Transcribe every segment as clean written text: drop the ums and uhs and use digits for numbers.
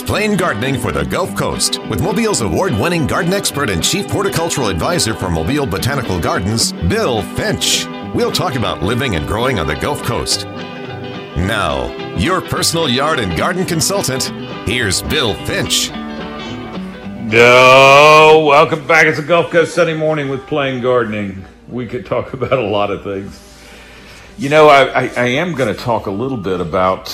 Plain Gardening for the Gulf Coast with Mobile's award-winning garden expert and chief horticultural advisor for Mobile Botanical Gardens, Bill Finch. We'll talk about living and growing on the Gulf Coast. Now, your personal yard and garden consultant, here's Bill Finch. Welcome back. It's a Gulf Coast Sunday morning with Plain Gardening. We could talk about a lot of things. You know, I am going to talk a little bit about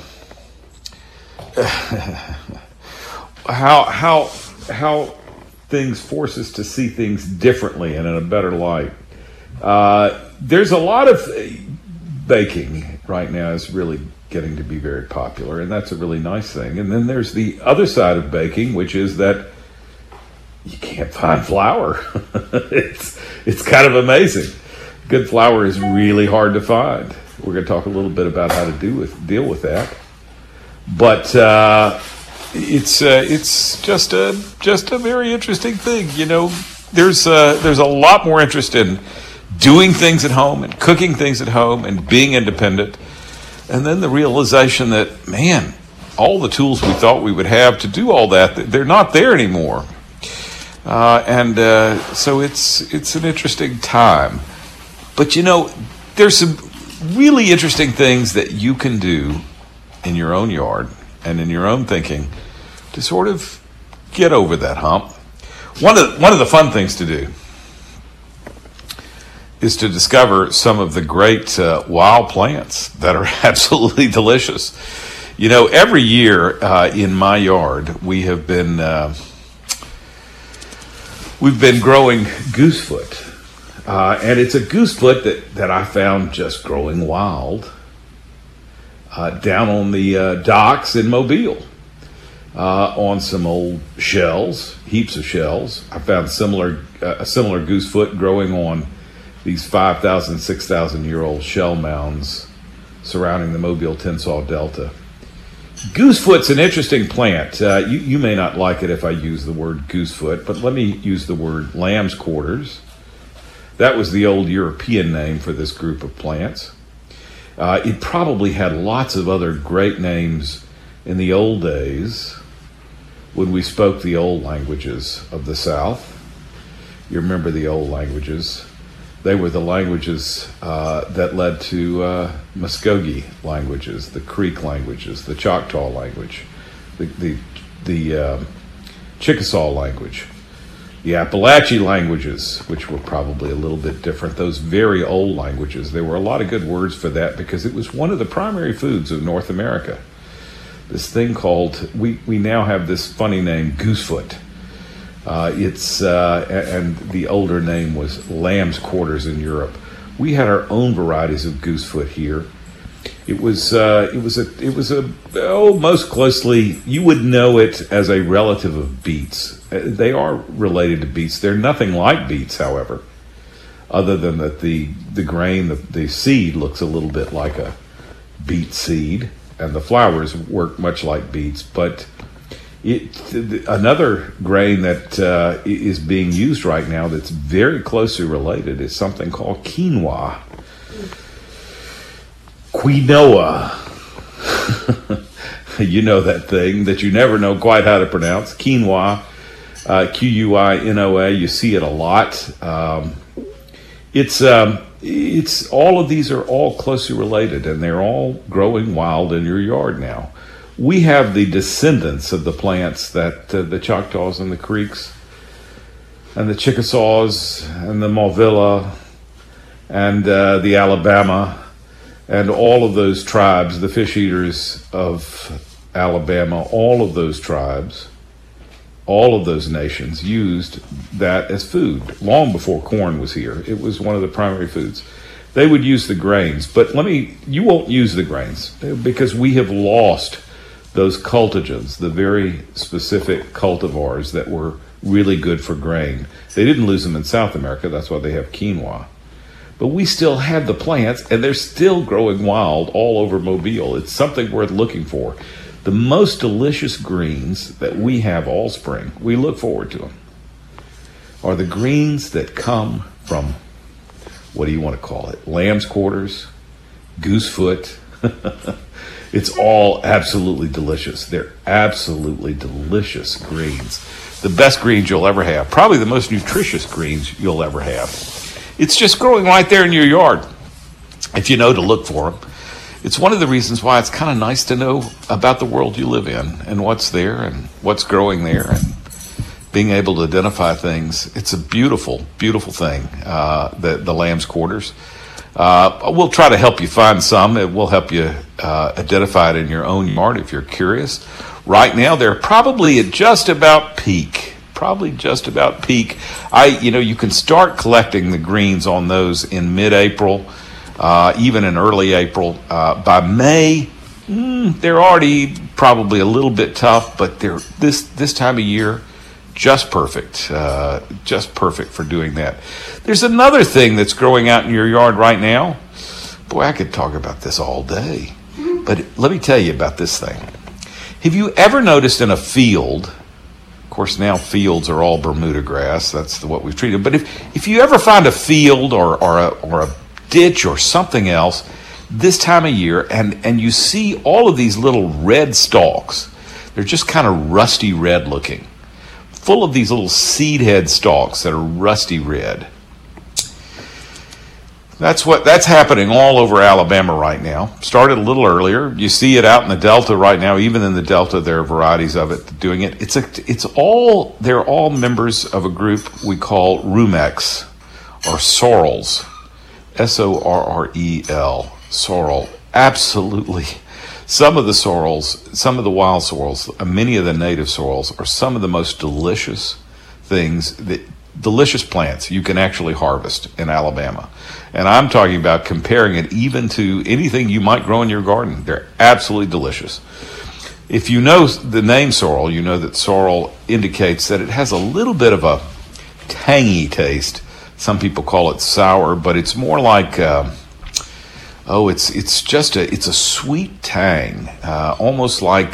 how things force us to see things differently and in a better light. There's a lot of baking right now is really getting to be very popular, and that's a really nice thing. And then there's the other side of baking, which is that you can't find flour. It's kind of amazing. Good flour is really hard to find. We're going to talk a little bit about how to deal with that. But it's just a very interesting thing. You know, there's a lot more interest in doing things at home and cooking things at home and being independent. And then the realization that, man, all the tools we thought we would have to do all that, they're not there anymore. So it's an interesting time. But, you know, there's some really interesting things that you can do in your own yard and in your own thinking to sort of get over that hump. One of the fun things to do is to discover some of the great wild plants that are absolutely delicious. You know, every year in my yard we've been growing goosefoot. And it's a goosefoot that I found just growing wild down on the docks in Mobile, on some old shells, heaps of shells. I found a similar goosefoot growing on these 5,000, 6,000-year-old shell mounds surrounding the Mobile Tensas Delta. Goosefoot's an interesting plant. You may not like it if I use the word goosefoot, but let me use the word lamb's quarters. That was the old European name for this group of plants. It probably had lots of other great names in the old days when we spoke the old languages of the South. You remember the old languages. They were the languages that led to Muskogee languages, the Creek languages, the Choctaw language, the Chickasaw language, the Appalachian languages, which were probably a little bit different, those very old languages. There were a lot of good words for that because it was one of the primary foods of North America. This thing called, we now have this funny name, goosefoot. And the older name was lamb's quarters in Europe. We had our own varieties of goosefoot here. It was most closely, you would know it as a relative of beets. They are related to beets. They're nothing like beets, however, other than that the grain, the seed looks a little bit like a beet seed, and the flowers work much like beets. But another grain that is being used right now that's very closely related is something called quinoa. Quinoa. You know that thing that you never know quite how to pronounce. Quinoa. Quinoa. You see it a lot. It's all of these are all closely related, and they're all growing wild in your yard now. We have the descendants of the plants that the Choctaws and the Creeks and the Chickasaws and the Movilla and the Alabama and all of those tribes, the fish eaters of Alabama, all of those tribes, all of those nations used that as food long before corn was here. It was one of the primary foods. They would use the grains, but you won't use the grains because we have lost those cultigens, the very specific cultivars that were really good for grain. They didn't lose them in South America. That's why they have quinoa. But we still have the plants, and they're still growing wild all over Mobile. It's something worth looking for. The most delicious greens that we have all spring, we look forward to them, are the greens that come from, what do you want to call it, lamb's quarters, goosefoot. It's all absolutely delicious. They're absolutely delicious greens. The best greens you'll ever have. Probably the most nutritious greens you'll ever have. It's just growing right there in your yard, if you know to look for them. It's one of the reasons why it's kind of nice to know about the world you live in and what's there and what's growing there and being able to identify things. It's a beautiful, beautiful thing, the lamb's quarters. We'll try to help you find some. It will help you identify it in your own yard if you're curious. Right now, they're probably at just about peak. You can start collecting the greens on those in mid-April, even in early April. By May, they're already probably a little bit tough, but they're this time of year, just perfect for doing that. There's another thing that's growing out in your yard right now. Boy, I could talk about this all day, but let me tell you about this thing. Have you ever noticed in a field, of course now fields are all Bermuda grass, that's what we've treated, but if you ever find a field or a ditch or something else this time of year and you see all of these little red stalks, they're just kind of rusty red looking, full of these little seed head stalks that are rusty red. That's happening all over Alabama right now. Started a little earlier. You see it out in the Delta right now. Even in the Delta, there are varieties of it doing it. They're all members of a group we call Rumex or sorrels. S-O-R-R-E-L. Sorrel. Absolutely. Some of the wild sorrels, many of the native sorrels are some of the most delicious delicious plants you can actually harvest in Alabama. And I'm talking about comparing it even to anything you might grow in your garden. They're absolutely delicious. If you know the name sorrel, you know that sorrel indicates that it has a little bit of a tangy taste. Some people call it sour, but it's more like it's a sweet tang, almost like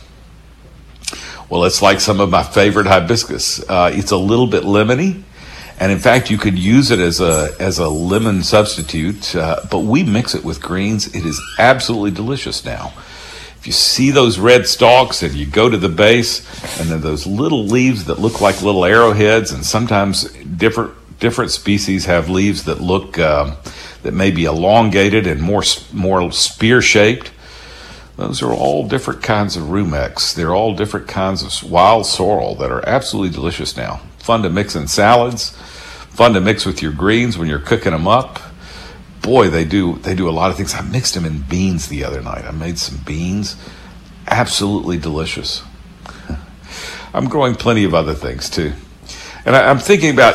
it's like some of my favorite hibiscus. It's a little bit lemony, and in fact, you could use it as a lemon substitute. But we mix it with greens. It is absolutely delicious now. If you see those red stalks and you go to the base, and then those little leaves that look like little arrowheads, and sometimes different species have leaves that look that may be elongated and more spear shaped. Those are all different kinds of Rumex. They're all different kinds of wild sorrel that are absolutely delicious now. Fun to mix in salads, fun to mix with your greens when you're cooking them up. Boy, they do a lot of things. I mixed them in beans the other night. I made some beans. Absolutely delicious. I'm growing plenty of other things too. And I'm thinking about,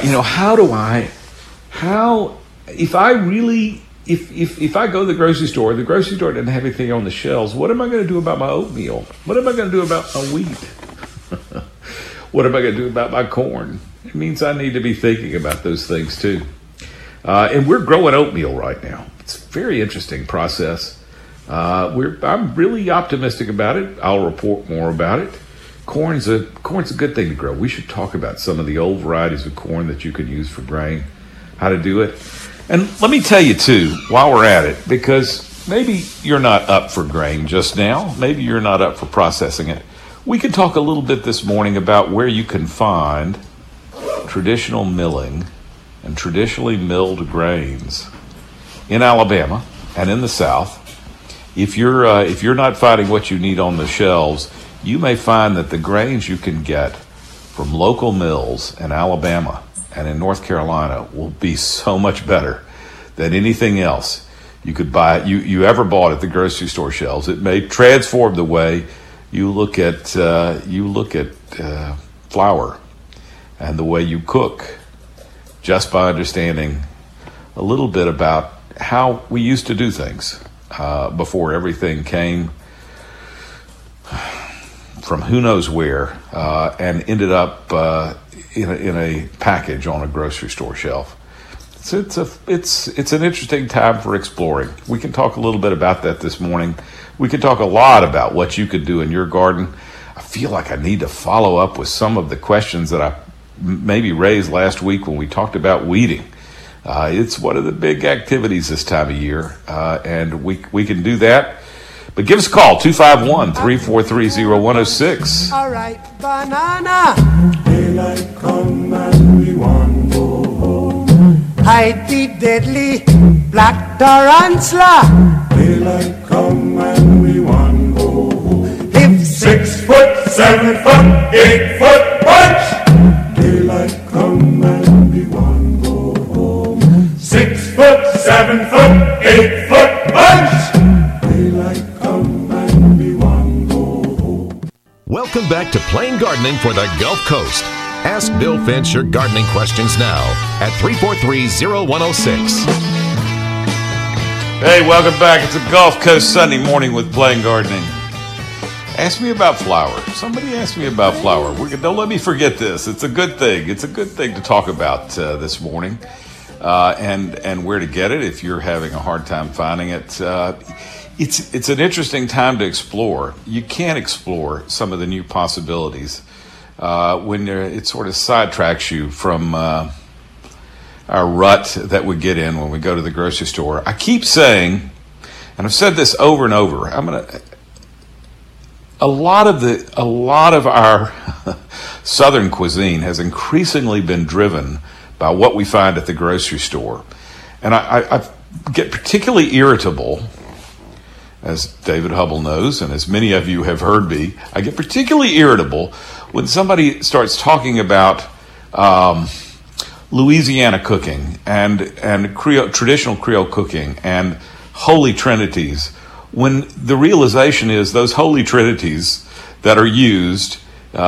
if I go to the grocery store doesn't have anything on the shelves, what am I going to do about my oatmeal? What am I going to do about my wheat? What am I going to do about my corn? It means I need to be thinking about those things too. And we're growing oatmeal right now. It's a very interesting process. I'm really optimistic about it. I'll report more about it. Corn's a good thing to grow. We should talk about some of the old varieties of corn that you can use for grain, how to do it. And let me tell you, too, while we're at it, because maybe you're not up for grain just now. Maybe you're not up for processing it. We could talk a little bit this morning about where you can find traditional milling and traditionally milled grains in Alabama and in the South. If you're not finding what you need on the shelves, you may find that the grains you can get from local mills in Alabama and in North Carolina will be so much better than anything else you could buy, you ever bought at the grocery store shelves. It may transform the way you look at flour and the way you cook, just by understanding a little bit about how we used to do things before everything came from who knows where and ended up in a package on a grocery store shelf. It's an interesting time for exploring. We can talk a little bit about that this morning. We can talk a lot about what you could do in your garden. I feel like I need to follow up with some of the questions that I maybe raised last week when we talked about weeding. It's one of the big activities this time of year, and we can do that. But give us a call, 251-343-0106. All right, banana. Daylight come and we want go home. Hide the deadly black tarantula. Daylight come and we want go home. If 6 foot, 7 foot, 8 foot punch. Daylight come and we want go home. 6 foot, 7 foot, 8 foot punch. Daylight come and we want go home. Welcome back to Plain Gardening for the Gulf Coast. Ask Bill Finch your gardening questions now at 343-0106. Hey, welcome back. It's a Gulf Coast Sunday morning with Plain Gardening. Ask me about flour. Somebody asked me about flour. Don't let me forget this. It's a good thing. It's a good thing to talk about this morning, and where to get it if you're having a hard time finding it. It's an interesting time to explore. You can explore some of the new possibilities when it sort of sidetracks you from our rut that we get in when we go to the grocery store. I keep saying, and I've said this over and over, a lot of our Southern cuisine has increasingly been driven by what we find at the grocery store. And I get particularly irritable, as David Hubble knows, and as many of you have heard me, I get particularly irritable when somebody starts talking about Louisiana cooking and traditional Creole cooking and holy trinities, when the realization is those holy trinities that are used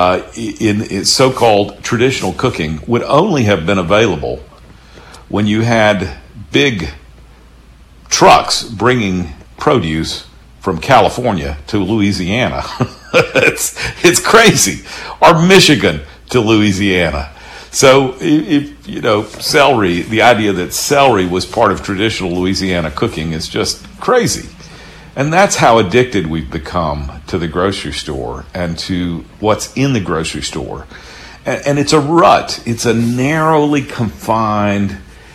in so-called traditional cooking would only have been available when you had big trucks bringing produce from California to Louisiana. It's crazy. Or Michigan to Louisiana. So if celery, the idea that celery was part of traditional Louisiana cooking is just crazy. And that's how addicted we've become to the grocery store and to what's in the grocery store. And it's a rut. It's a narrowly confined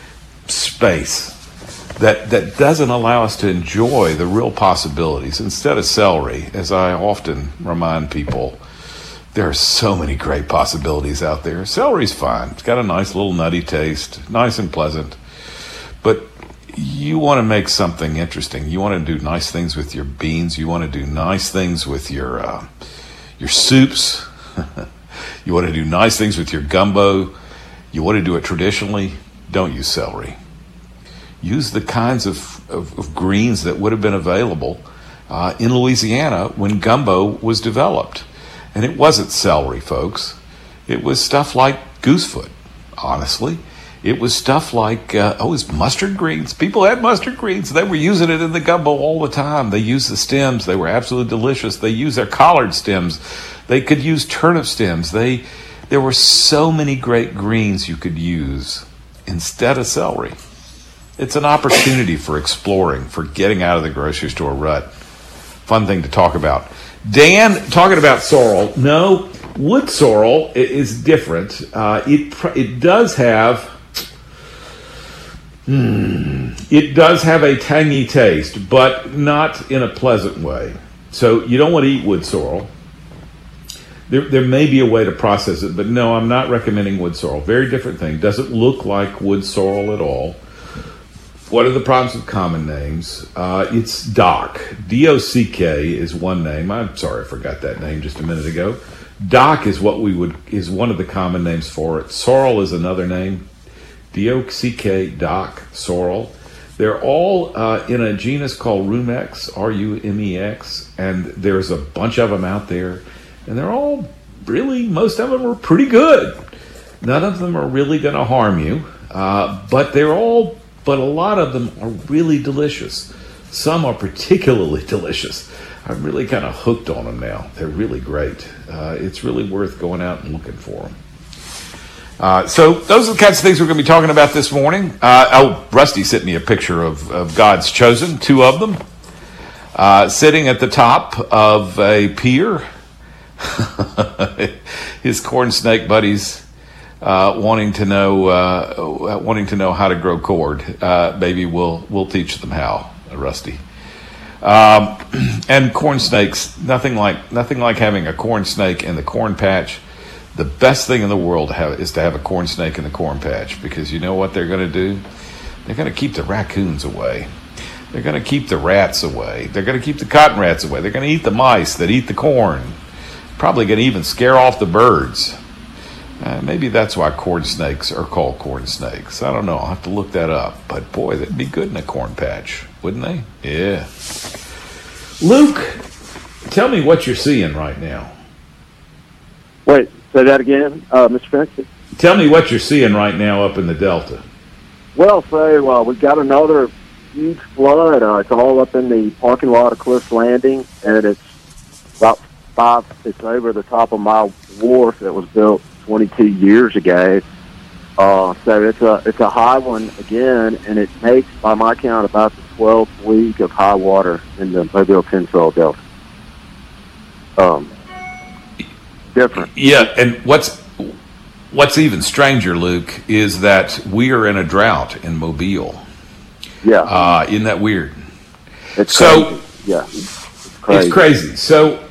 space that doesn't allow us to enjoy the real possibilities. Instead of celery, as I often remind people, there are so many great possibilities out there. Celery's fine. It's got a nice little nutty taste, nice and pleasant. But you want to make something interesting. You want to do nice things with your beans. You want to do nice things with your soups. You want to do nice things with your gumbo. You want to do it traditionally. Don't use celery. Use the kinds of greens that would have been available in Louisiana when gumbo was developed. And it wasn't celery, folks. It was stuff like goosefoot, honestly. It was stuff like, it was mustard greens. People had mustard greens. They were using it in the gumbo all the time. They used the stems. They were absolutely delicious. They used their collard stems. They could use turnip stems. There were so many great greens you could use instead of celery. It's an opportunity for exploring, for getting out of the grocery store rut. Fun thing to talk about. Dan, talking about sorrel. No, wood sorrel is different. It does have a tangy taste, but not in a pleasant way. So you don't want to eat wood sorrel. There may be a way to process it, but no, I'm not recommending wood sorrel. Very different thing. Doesn't look like wood sorrel at all. What are the problems with common names? It's dock. D-O-C-K is one name. I'm sorry, I forgot that name just a minute ago. Dock is is one of the common names for it. Sorrel is another name. D-O-C-K, dock, sorrel. They're all in a genus called Rumex, R-U-M-E-X, and there's a bunch of them out there, and they're all most of them are pretty good. None of them are really going to harm you, but a lot of them are really delicious. Some are particularly delicious. I'm really kind of hooked on them now. They're really great. It's really worth going out and looking for them. So those are the kinds of things we're going to be talking about this morning. Rusty sent me a picture of God's chosen, two of them, sitting at the top of a pier. His corn snake buddies wanting to know how to grow cord. Maybe we'll teach them how, Rusty. And corn snakes, nothing like having a corn snake in the corn patch. The best thing in the world is to have a corn snake in the corn patch, because you know what they're going to do? They're going to keep the raccoons away. They're going to keep the rats away. They're going to keep the cotton rats away. They're going to eat the mice that eat the corn. Probably going to even scare off the birds. Maybe that's why corn snakes are called corn snakes. I don't know. I'll have to look that up. But boy, they'd be good in a corn patch, wouldn't they? Yeah. Luke, tell me what you're seeing right now. Wait, say that again, Mr. Fenton? Tell me what you're seeing right now up in the Delta. Well, we got another huge flood. It's all up in the parking lot of Cliffs Landing, and it's over the top of my wharf that was built 22 years ago. So it's a high one again, and it makes, by my count, about the 12th week of high water in the Mobile Peninsula Delta. Different. Yeah, and what's even stranger, Luke, is that we are in a drought in Mobile. Yeah. Isn't that weird? It's so crazy. Yeah. It's crazy. So,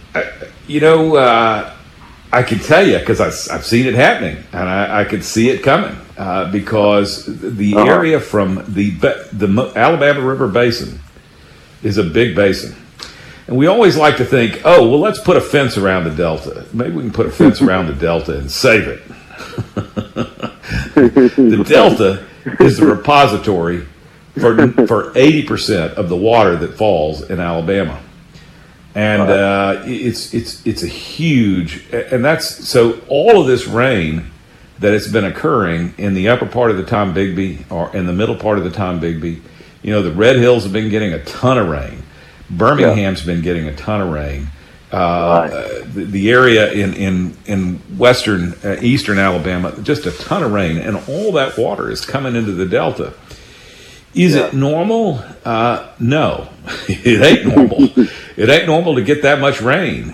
I can tell you, because I've seen it happening, and I could see it coming, because the area from the Alabama River Basin is a big basin. And we always like to think, let's put a fence around the Delta. Maybe we can put a fence around the Delta and save it. The Delta is the repository for 80% of the water that falls in Alabama. And it's a huge, and so all of this rain that has been occurring in the upper part of the Tombigbee or in the middle part of the Tombigbee, the Red Hills have been getting a ton of rain. Birmingham's been getting a ton of rain. The area in eastern Alabama, just a ton of rain, and all that water is coming into the Delta. Is it normal? No, it ain't normal. It ain't normal to get that much rain.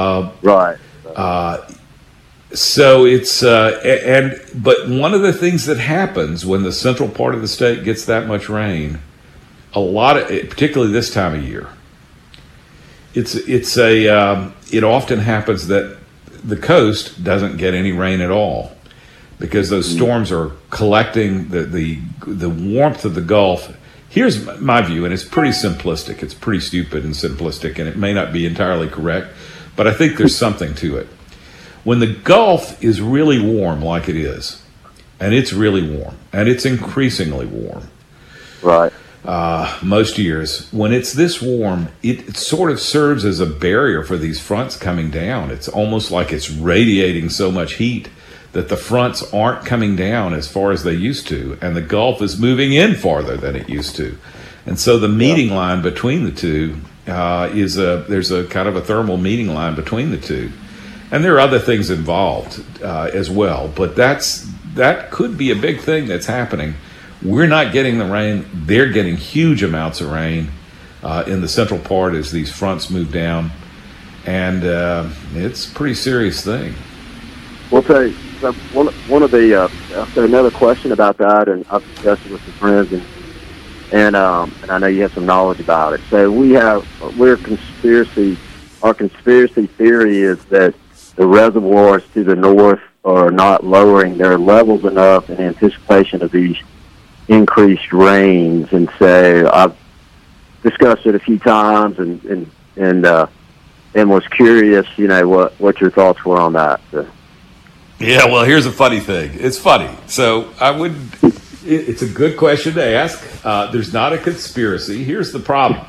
So it's but one of the things that happens when the central part of the state gets that much rain, particularly this time of year, it often happens that the coast doesn't get any rain at all, because those storms are collecting the warmth of the Gulf. Here's my view, and it's pretty simplistic. It's pretty stupid and simplistic, and it may not be entirely correct, but I think there's something to it. When the Gulf is really warm, like it is, and it's really warm, and it's increasingly warm, right? Most years, when it's this warm, it sort of serves as a barrier for these fronts coming down. It's almost like it's radiating so much heat that the fronts aren't coming down as far as they used to, and the Gulf is moving in farther than it used to. And so the meeting line between the two there's a kind of a thermal meeting line between the two. And there are other things involved as well, but that could be a big thing that's happening. We're not getting the rain. They're getting huge amounts of rain in the central part as these fronts move down, and it's a pretty serious thing. Well, so one of the another question about that, and I've discussed it with some friends, and I know you have some knowledge about it. So our conspiracy theory is that the reservoirs to the north are not lowering their levels enough in anticipation of these increased rains. And so I've discussed it a few times and was curious, what your thoughts were on that. So. Yeah, well, here's a funny thing. It's funny. So it's a good question to ask. There's not a conspiracy. Here's the problem.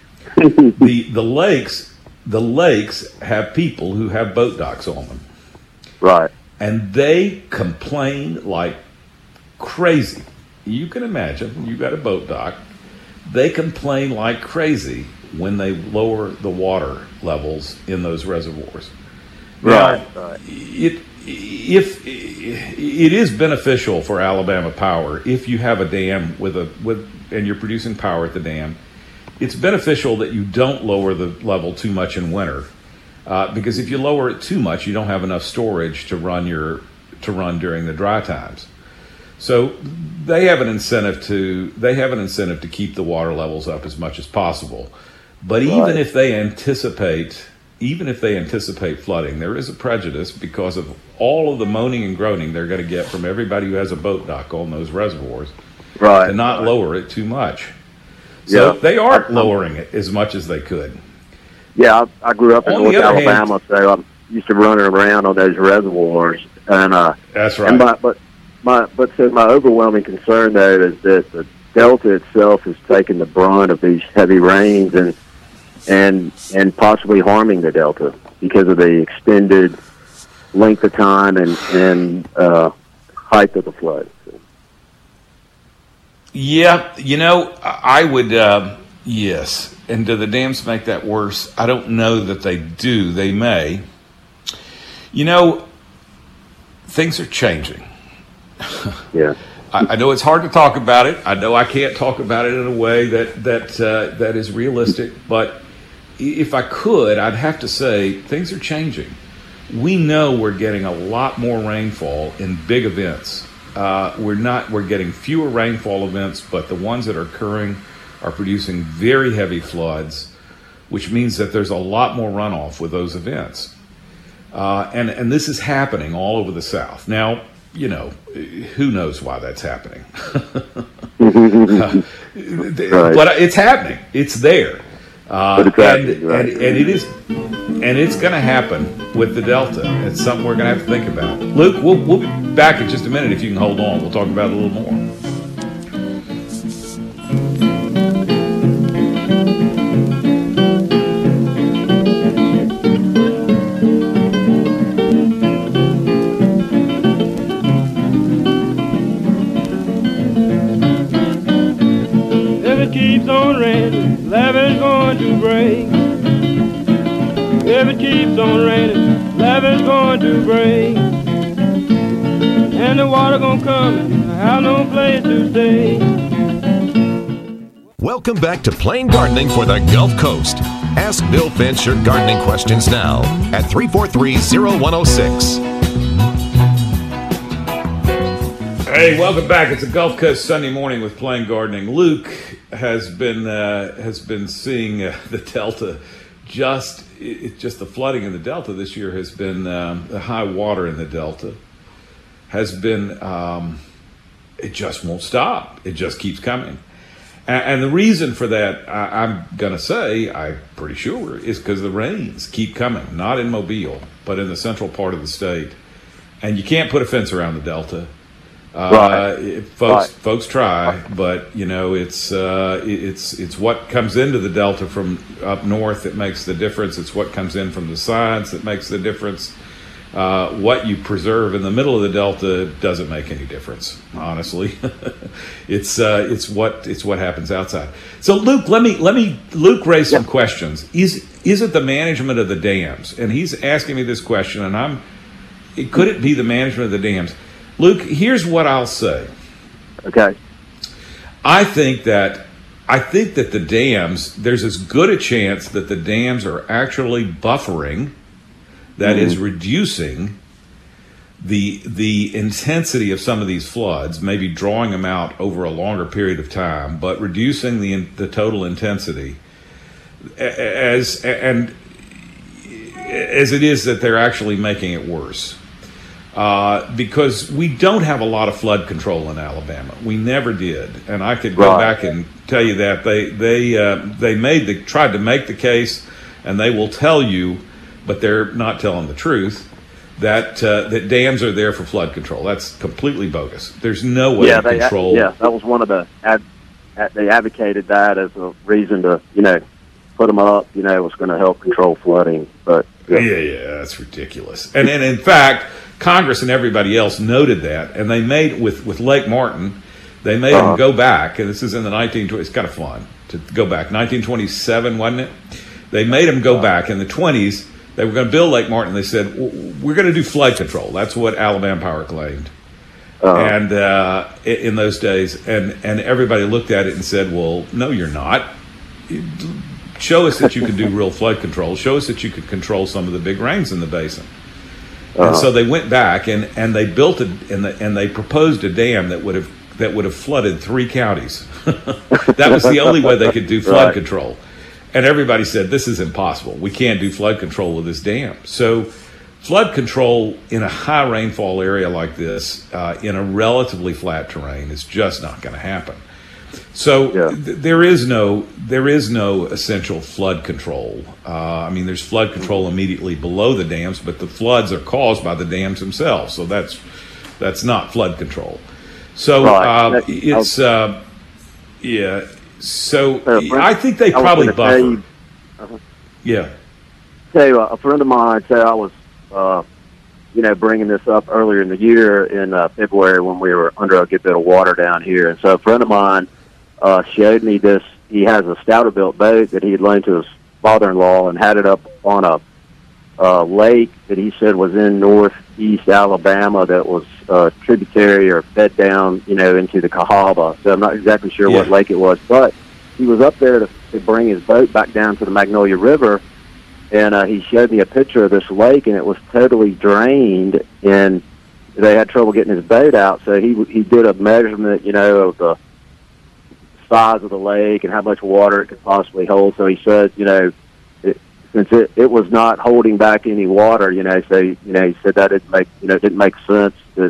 The lakes have people who have boat docks on them. Right. And they complain like crazy. You can imagine, you got a boat dock. They complain like crazy when they lower the water levels in those reservoirs. Right. Now, if it is beneficial for Alabama Power, if you have a dam and you're producing power at the dam, it's beneficial that you don't lower the level too much in winter, because if you lower it too much, you don't have enough storage to run during the dry times. So they have an incentive to keep the water levels up as much as possible. But even if they anticipate flooding, there is a prejudice because of all of the moaning and groaning they're going to get from everybody who has a boat dock on those reservoirs to not lower it too much. So they are lowering it as much as they could. Yeah, I grew up in North Alabama, so I used to run around on those reservoirs. And that's right. And my overwhelming concern though is that the Delta itself is taking the brunt of these heavy rains and possibly harming the Delta because of the extended length of time and height of the flood. Yeah, I would, yes. And do the dams make that worse? I don't know that they do. They may. Things are changing. Yeah. I know it's hard to talk about it. I know I can't talk about it in a way that is realistic. But if I could, I'd have to say things are changing. We know we're getting a lot more rainfall in big events. We're getting fewer rainfall events, but the ones that are occurring are producing very heavy floods, which means that there's a lot more runoff with those events. And this is happening all over the South. Now, who knows why that's happening? But it's happening. It's there. And it is, and it's going to happen with the Delta. It's something we're going to have to think about. Luke, we'll be back in just a minute if you can hold on. We'll talk about it a little more. Keeps on raining, levee's going to break. If it keeps on raining, levee's going to break. And the water gonna come and have no place to stay. Welcome back to Plain Gardening for the Gulf Coast. Ask Bill Finch your gardening questions now at 343-0106. Hey, welcome back. It's a Gulf Coast Sunday morning with Plain Gardening. Luke has been seeing the Delta. Just the flooding in the Delta this year has been the high water in the Delta has been. It just won't stop. It just keeps coming, and the reason for that, I'm gonna say, I'm pretty sure, is because the rains keep coming. Not in Mobile, but in the central part of the state, and you can't put a fence around the Delta. Folks try, but it's what comes into the Delta from up north that makes the difference. It's what comes in from the sides that makes the difference. What you preserve in the middle of the Delta doesn't make any difference, honestly. It's what happens outside. So Luke, let me raise some questions. Is it the management of the dams? And he's asking me this question, and could it be the management of the dams? Luke, here's what I'll say. Okay. I think that the dams, there's as good a chance that the dams are actually buffering, that is reducing the intensity of some of these floods, maybe drawing them out over a longer period of time, but reducing the total intensity as it is that they're actually making it worse. Because we don't have a lot of flood control in Alabama. We never did, and I could go back and tell you that they tried to make the case, and they will tell you, but they're not telling the truth, that dams are there for flood control. That's completely bogus. There's no way to control. Yeah, that was one of the they advocated that as a reason to put them up. Was going to help control flooding, but yeah, that's ridiculous. And in fact, Congress and everybody else noted that, and they made with Lake Martin, they made them go back, and this is in the 1920s. It's kind of fun to go back. 1927, wasn't it? They made them go back in the 20s. They were going to build Lake Martin. They said, we're going to do flood control. That's what Alabama Power claimed. And in those days, and everybody looked at it and said, well, no, you're not. Show us that you can do real flood control. Show us that you could control some of the big rains in the basin. And so they went back and they built and they proposed a dam that would have flooded 3 counties. That was the only way they could do flood control. And everybody said, this is impossible. We can't do flood control with this dam. So flood control in a high rainfall area like this, in a relatively flat terrain, is just not going to happen. So there is no essential flood control. I mean, there's flood control immediately below the dams, but the floods are caused by the dams themselves. So that's not flood control. So it's yeah. So I think they probably buffer. Yeah. So a friend of mine said I was, bringing this up earlier in the year in February when we were under a good bit of water down here. And so a friend of mine showed me this. He has a Stouterbuilt boat that he had loaned to his father-in-law and had it up on a lake that he said was in northeast Alabama that was tributary or fed down, into the Cahaba. So I'm not exactly sure what lake it was, but he was up there to bring his boat back down to the Magnolia River. And he showed me a picture of this lake, and it was totally drained, and they had trouble getting his boat out. So he did a measurement, of the size of the lake and how much water it could possibly hold. So he said, since it was not holding back any water, so he said that didn't make sense. So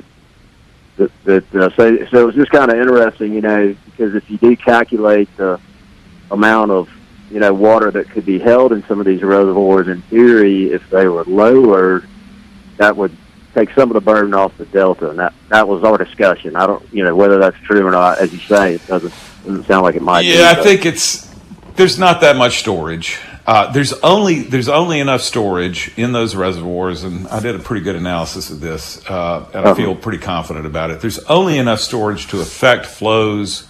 it was just kind of interesting, because if you do calculate the amount of water that could be held in some of these reservoirs, in theory, if they were lowered, that would take some of the burden off the Delta. And that was our discussion. I don't, whether that's true or not. As you say, it doesn't sound like it might be. Yeah, I think there's not that much storage. There's only enough storage in those reservoirs, and I did a pretty good analysis of this, and I feel pretty confident about it. There's only enough storage to affect flows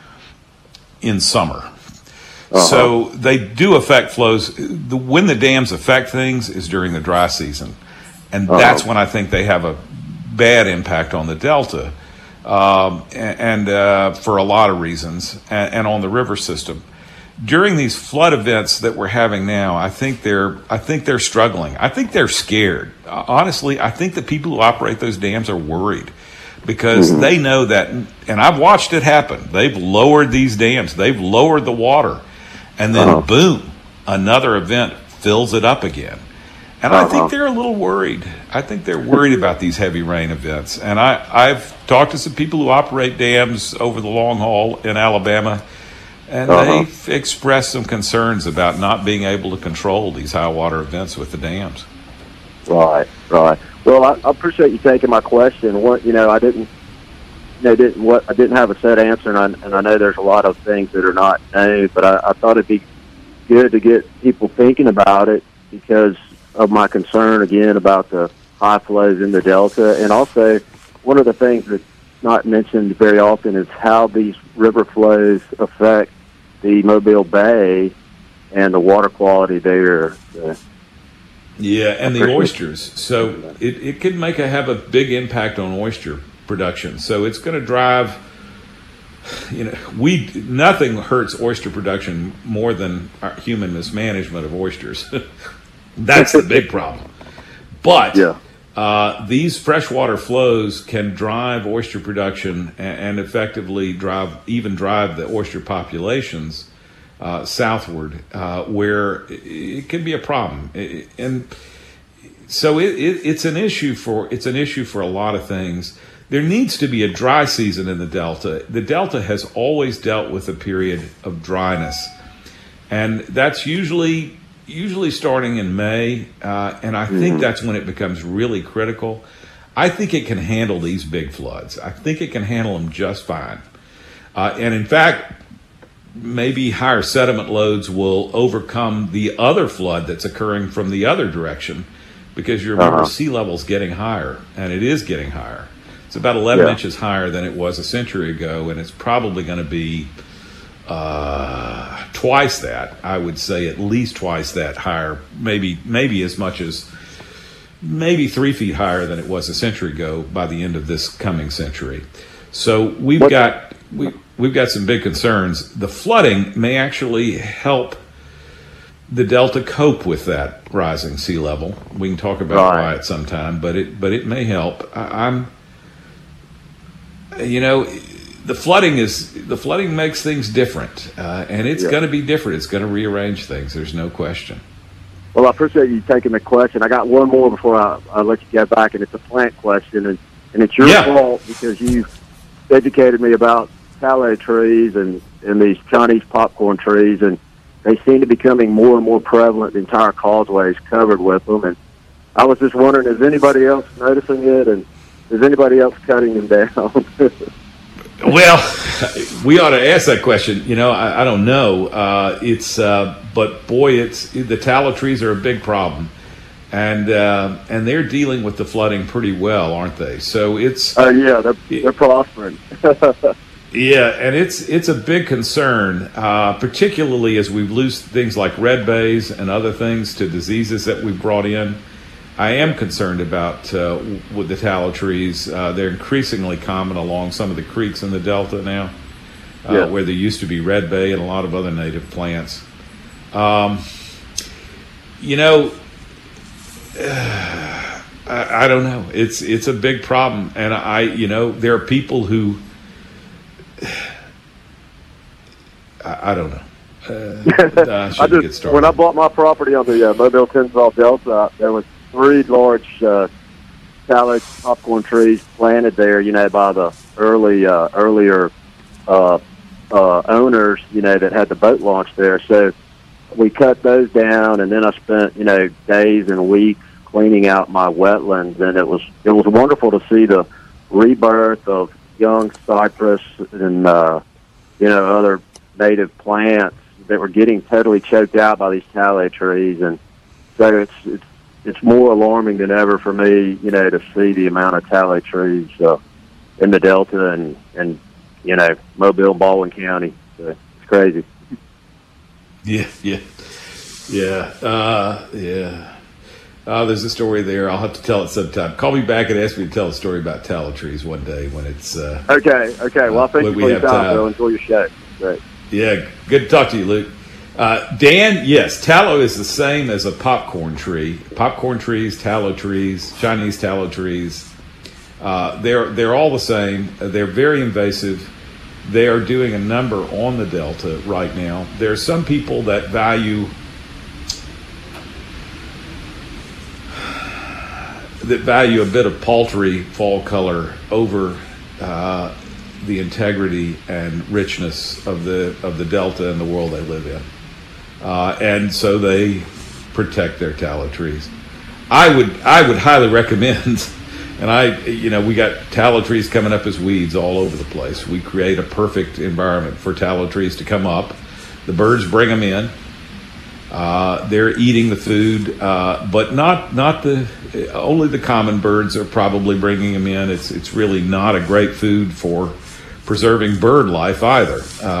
in summer. So they do affect flows. When the dams affect things is during the dry season, and that's when I think they have a bad impact on the Delta, and for a lot of reasons, and on the river system. During these flood events that we're having now, I think they're struggling. I think they're scared. Honestly, I think the people who operate those dams are worried because they know that, and I've watched it happen. They've lowered these dams. They've lowered the water. And then, boom, another event fills it up again. And I think they're a little worried. I think they're worried about these heavy rain events. And I've talked to some people who operate dams over the long haul in Alabama, and they've expressed some concerns about not being able to control these high water events with the dams. Right. Well, I appreciate you taking my question. I didn't have a set answer, and I know there's a lot of things that are not known, but I thought it'd be good to get people thinking about it because of my concern, again, about the high flows in the Delta. And also, one of the things that's not mentioned very often is how these river flows affect the Mobile Bay and the water quality there. Yeah, and the oysters. So it can have a big impact on oyster production. So it's going to drive, nothing hurts oyster production more than our human mismanagement of oysters. That's the big problem. But these freshwater flows can drive oyster production and effectively drive the oyster populations southward, where it can be a problem. And so it's an issue for a lot of things. There needs to be a dry season in the Delta. The Delta has always dealt with a period of dryness, and that's usually starting in May, and I think that's when it becomes really critical. I think it can handle these big floods. I think it can handle them just fine. And in fact, maybe higher sediment loads will overcome the other flood that's occurring from the other direction, because you remember sea level's getting higher, and it is getting higher. It's about 11 inches higher than it was a century ago, and it's probably going to be twice that. I would say at least twice that higher, maybe as much as 3 feet higher than it was a century ago by the end of this coming century. So we've got some big concerns. The flooding may actually help the Delta cope with that rising sea level. We can talk about why at some time, but it may help. the flooding makes things different, and it's going to be different. It's going to rearrange things. There's no question. Well, I appreciate you taking the question. I got one more before I let you get back, and it's a plant question, and it's your fault because you educated me about tallow trees and these Chinese popcorn trees, and they seem to be becoming more and more prevalent. The entire causeway is covered with them, and I was just wondering, is anybody else noticing it, and is anybody else cutting them down? Well, we ought to ask that question. I don't know. But boy, the tallow trees are a big problem, and they're dealing with the flooding pretty well, aren't they? So it's they're prospering. Yeah, and it's a big concern, particularly as we've lost things like red bays and other things to diseases that we've brought in. I am concerned about with the tallow trees. They're increasingly common along some of the creeks in the Delta now, where there used to be red bay and a lot of other native plants. I don't know. It's a big problem, and there are people who I don't know. When I bought my property on the Mobile Tinsville Delta, there was 3 large tallow popcorn trees planted there, by the earlier owners, that had the boat launch there. So we cut those down, and then I spent, days and weeks cleaning out my wetlands, and it was wonderful to see the rebirth of young cypress and other native plants that were getting totally choked out by these tallow trees, and so it's more alarming than ever for me, to see the amount of tallow trees in the Delta and Mobile and Baldwin County. So it's crazy. Yeah. There's a story there. I'll have to tell it sometime. Call me back and ask me to tell a story about tallow trees one day when it's... Okay. Well, thank you for your time, Bill. Enjoy your show. Great. Yeah, good to talk to you, Luke. Dan, yes, tallow is the same as a popcorn tree. Popcorn trees, tallow trees, Chinese tallow trees, they're all the same. They're very invasive. They are doing a number on the Delta right now. There are some people that value a bit of paltry fall color over the integrity and richness of the Delta and the world they live in. And so they protect their tallow trees. I would highly recommend, and we got tallow trees coming up as weeds all over the place. We create a perfect environment for tallow trees to come up. The birds bring them in. They're eating the food, but not only the common birds are probably bringing them in. It's really not a great food for preserving bird life either.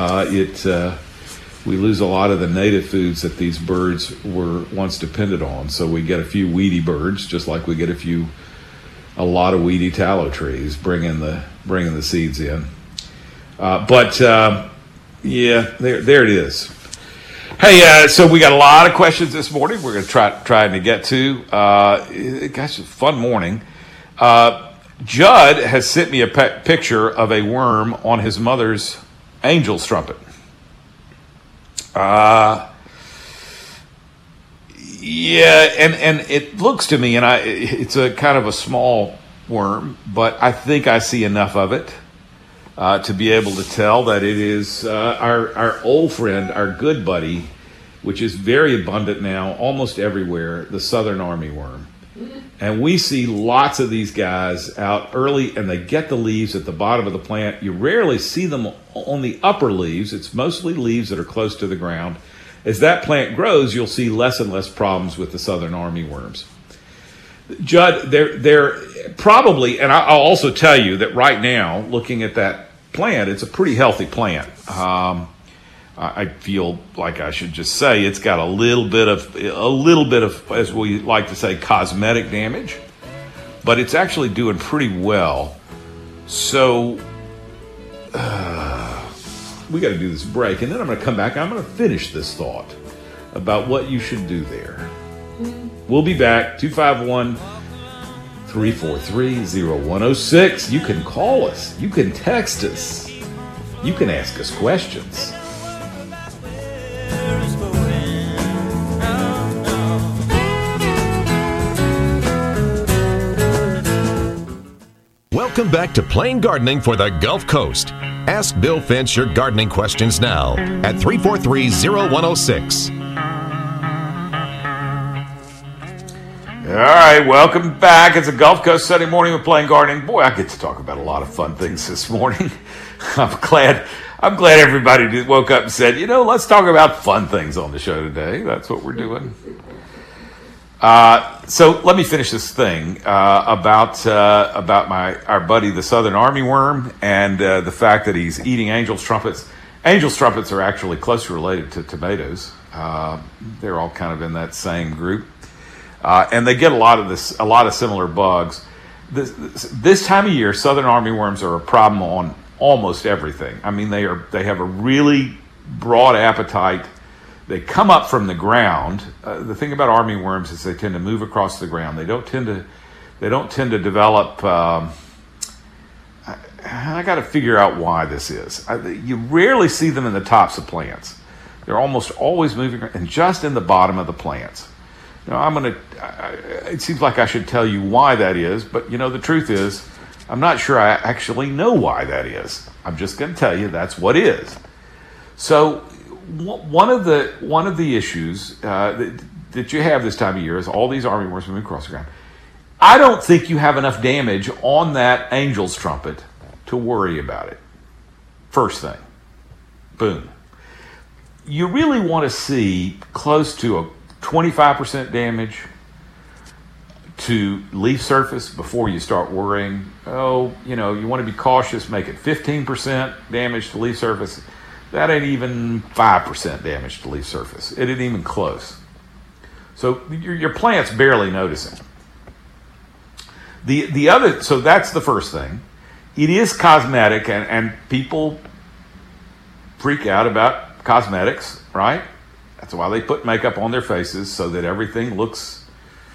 We lose a lot of the native foods that these birds were once dependent on. So we get a few weedy birds, just like we get a lot of weedy tallow trees bringing the seeds in. There it is. Hey, so we got a lot of questions this morning. We're going to trying to get to. Gosh, it's a fun morning. Judd has sent me a picture of a worm on his mother's angel's trumpet. And it looks to me, and it's a kind of a small worm, but I think I see enough of it to be able to tell that it is our old friend, our good buddy, which is very abundant now almost everywhere, the southern armyworm. And we see lots of these guys out early, and they get the leaves at the bottom of the plant. You rarely see them on the upper leaves. It's mostly leaves that are close to the ground. As that plant grows, you'll see less and less problems with the southern armyworms. Judd, they're probably, and I'll also tell you that right now, looking at that plant, it's a pretty healthy plant. I feel like I should just say it's got a little bit of, as we like to say, cosmetic damage, but it's actually doing pretty well. So we got to do this break, and then I'm going to come back. I'm going to finish this thought about what you should do there. We'll be back. 251-343-0106. You can call us. You can text us. You can ask us questions. Welcome back to Plain Gardening for the Gulf Coast. Ask Bill Finch your gardening questions now at 343-0106. All right, welcome back. It's a Gulf Coast Sunday morning with Plain Gardening. Boy, I get to talk about a lot of fun things this morning. I'm glad everybody woke up and said, let's talk about fun things on the show today. That's what we're doing. So let me finish this thing about our buddy, the Southern Armyworm, and the fact that he's eating Angel's trumpets. Angel's trumpets are actually closely related to tomatoes. They're all kind of in that same group, and they get a lot of similar bugs. This time of year, Southern Armyworms are a problem on almost everything. I mean, they have a really broad appetite. They come up from the ground. The thing about armyworms is they tend to move across the ground. They don't tend to develop. I got to figure out why this is. You rarely see them in the tops of plants. They're almost always moving, and just in the bottom of the plants. Now, it seems like I should tell you why that is, but the truth is, I'm not sure I actually know why that is. I'm just going to tell you that's what is. So, one of the issues that you have this time of year is all these armyworms moving across the ground. I don't think you have enough damage on that Angel's trumpet to worry about it. First thing, boom. You really want to see close to a 25% damage to leaf surface before you start worrying. You want to be cautious, make it 15% damage to leaf surface. That ain't even 5% damage to leaf surface. It ain't even close. So your plant's barely noticing. So that's the first thing. It is cosmetic, and people freak out about cosmetics, right? That's why they put makeup on their faces, so that everything looks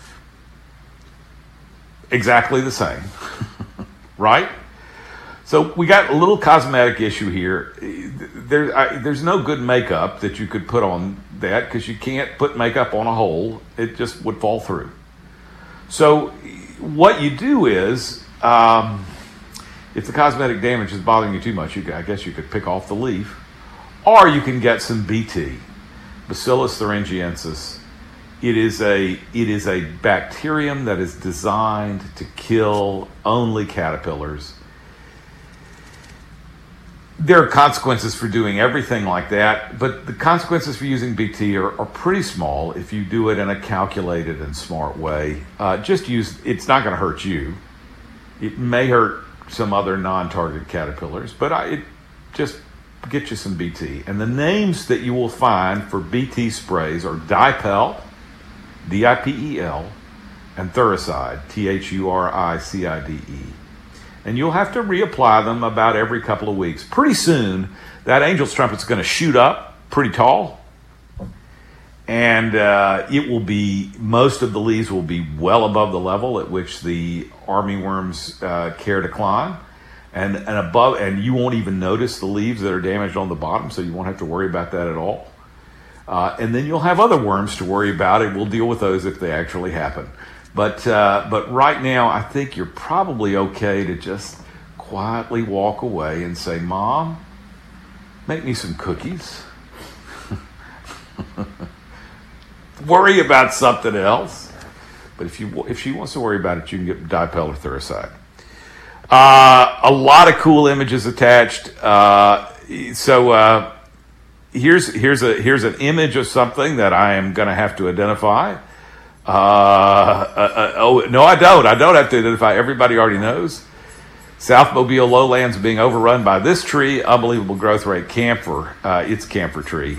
exactly the same, right? So we got a little cosmetic issue here. There's no good makeup that you could put on that, because you can't put makeup on a hole. It just would fall through. So what you do is, if the cosmetic damage is bothering you too much, I guess you could pick off the leaf, or you can get some BT, Bacillus thuringiensis. It is a bacterium that is designed to kill only caterpillars. There are consequences for doing everything like that, but the consequences for using BT are pretty small if you do it in a calculated and smart way. It's not going to hurt you. It may hurt some other non-targeted caterpillars, but just get you some BT. And the names that you will find for BT sprays are Dipel, D-I-P-E-L, and Thuricide, T-H-U-R-I-C-I-D-E. And you'll have to reapply them about every couple of weeks. Pretty soon, that Angel's trumpet's going to shoot up pretty tall, and most of the leaves will be well above the level at which the armyworms care to climb, and above, and you won't even notice the leaves that are damaged on the bottom, so you won't have to worry about that at all. And then you'll have other worms to worry about, and we'll deal with those if they actually happen. But right now, I think you're probably okay to just quietly walk away and say, "Mom, make me some cookies." Worry about something else. But if she wants to worry about it, you can get Dipel or Thuricide. A lot of cool images attached. Here's an image of something that I am going to have to identify. No, I don't. I don't have to identify. Everybody already knows. South Mobile lowlands being overrun by this tree. Unbelievable growth rate, camphor. It's camphor tree.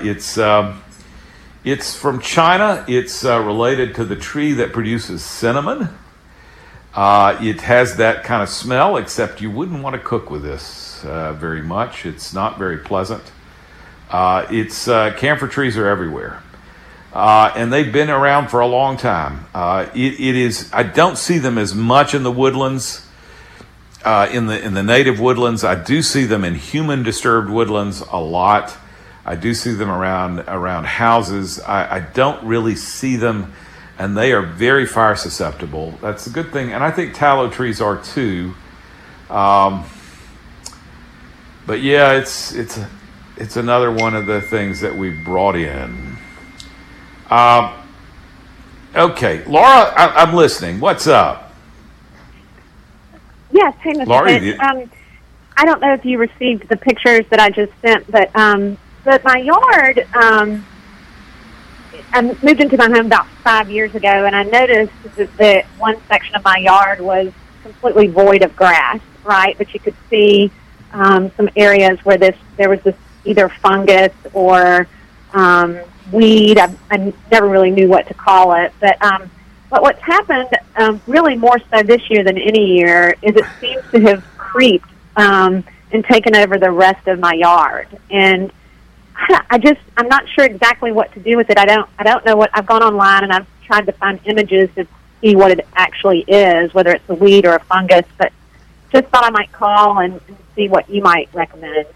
It's from China. It's related to the tree that produces cinnamon. It has that kind of smell, except you wouldn't want to cook with this very much. It's not very pleasant. Camphor trees are everywhere. And they've been around for a long time. I don't see them as much in the woodlands. in the native woodlands. I do see them in human disturbed woodlands a lot. I do see them around houses. I don't really see them, and they are very fire susceptible. That's a good thing, and I think tallow trees are too. But yeah, it's another one of the things that we brought in. Okay, Laura, I'm listening. What's up? Yes, hey, Mr. Laura, Fitch. I don't know if you received the pictures that I just sent, but my yard, I moved into my home about 5 years ago, and I noticed that one section of my yard was completely void of grass, right? But you could see some areas where there was this either fungus or weed. I never really knew what to call it, but what's happened really more so this year than any year is it seems to have creeped and taken over the rest of my yard, and I'm not sure exactly what to do with it. I don't know what. I've gone online and I've tried to find images to see what it actually is, whether it's a weed or a fungus, but just thought I might call and see what you might recommend.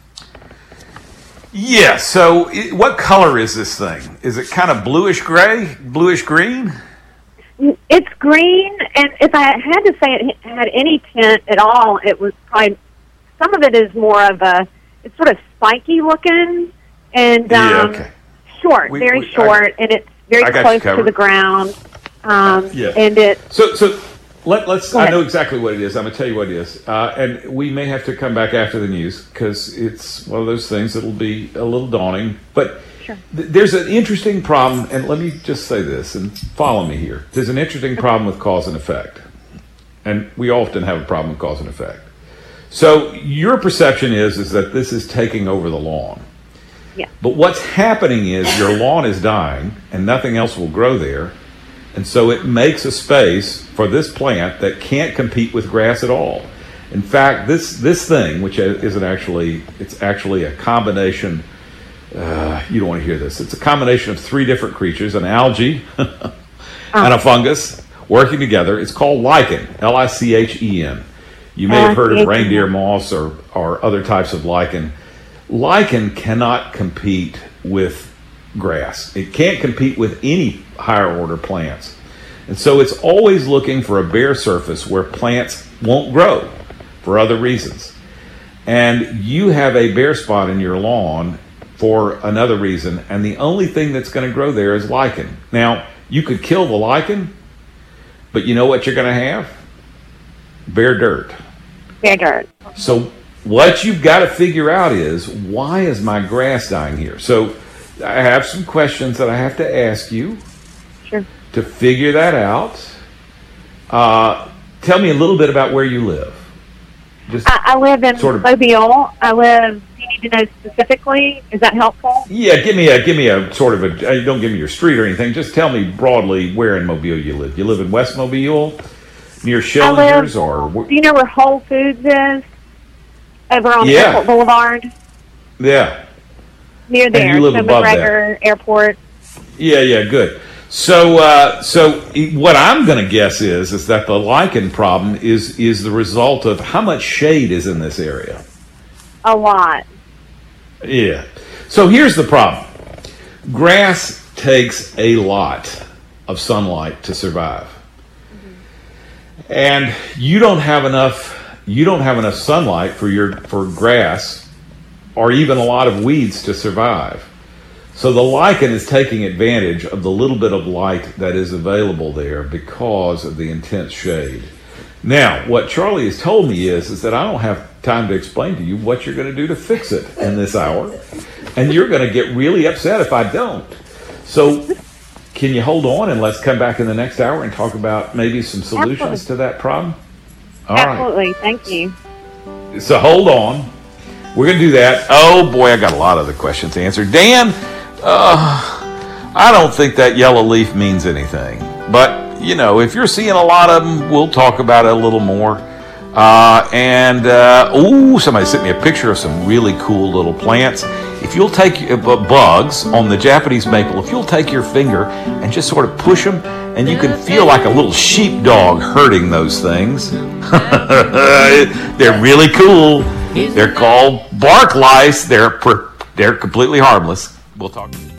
Yeah, so what color is this thing? Is it kind of bluish gray, bluish green? It's green, and if I had to say it had any tint at all, it was probably, some of it is more of it's sort of spiky looking, and short, very short, and it's very close to the ground. And it. So let's. I know exactly what it is. I'm going to tell you what it is, and we may have to come back after the news because it's one of those things that'll be a little daunting. But there's an interesting problem, and let me just say this and follow me here. There's an interesting problem with cause and effect, and we often have a problem with cause and effect. So your perception is that this is taking over the lawn. Yeah. But what's happening is your lawn is dying, and nothing else will grow there. And so it makes a space for this plant that can't compete with grass at all. In fact, this thing, which isn't actually, it's actually a combination, you don't want to hear this, it's a combination of three different creatures, an algae and a fungus working together. It's called lichen, L-I-C-H-E-N. You may have heard of reindeer moss or other types of lichen. Lichen cannot compete with grass. It can't compete with any higher order plants. And so it's always looking for a bare surface where plants won't grow for other reasons. And you have a bare spot in your lawn for another reason, and the only thing that's going to grow there is lichen. Now, you could kill the lichen, but you know what you're going to have? Bare dirt. Bare dirt. So what you've got to figure out is, why is my grass dying here? So I have some questions that I have to ask you to figure that out. Tell me a little bit about where you live. I live in Mobile. Do you need to know specifically? Is that helpful? Yeah, give me a sort of a, don't give me your street or anything. Just tell me broadly where in Mobile you live. You live in West Mobile, near Schillinger's, or? Do you know where Whole Foods is? Over on Airport Boulevard? Yeah. Near there, and you live above McGregor Airport. Yeah, good. So what I'm going to guess is that the lichen problem is the result of how much shade is in this area. A lot. Yeah. So here's the problem. Grass takes a lot of sunlight to survive. Mm-hmm. And you don't have enough sunlight for grass or even a lot of weeds to survive. So the lichen is taking advantage of the little bit of light that is available there because of the intense shade. Now, what Charlie has told me is that I don't have time to explain to you what you're going to do to fix it in this hour, and you're going to get really upset if I don't. So can you hold on and let's come back in the next hour and talk about maybe some solutions to that problem? All Absolutely. Right. Thank you. So hold on. We're going to do that. Oh, boy, I got a lot of the questions answered. Dan, I don't think that yellow leaf means anything. But, if you're seeing a lot of them, we'll talk about it a little more. Somebody sent me a picture of some really cool little plants. If you'll take bugs on the Japanese maple, if you'll take your finger and just sort of push them, and you can feel like a little sheepdog herding those things. They're really cool. They're called bark lice. They're completely harmless. We'll talk.